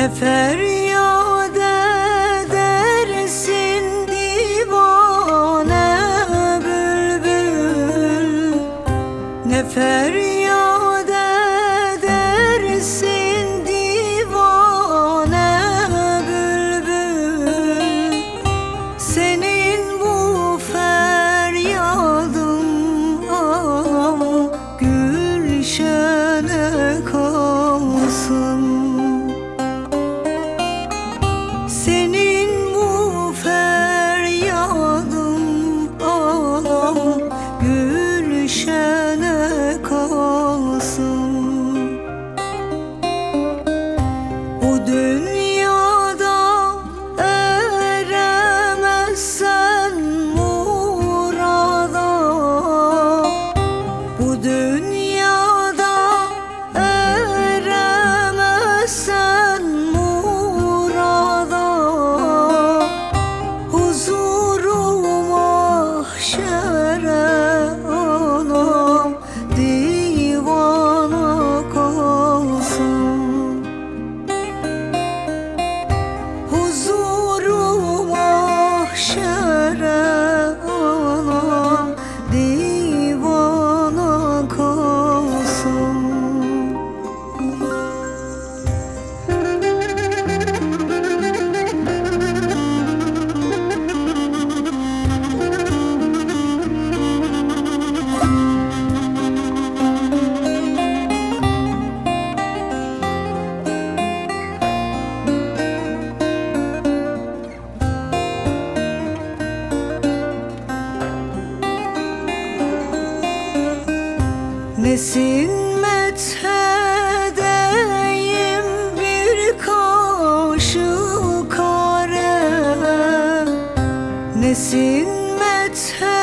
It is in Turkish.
Ne feryat edersin divane bülbül, ne feryat edersin divane bülbül. Senin bu feryadın ağam gülşene kalsın. Senin bu feryadın ağam gülşene kalsın. Bu dünyada eremezsen murada, bu dünyada eremezsen murada, huzuru mahşere anam divana kalsın. Huzuru mahşere anam divana kalsın. Nesin methedeyim bir kaşık kare, nesin methedeyim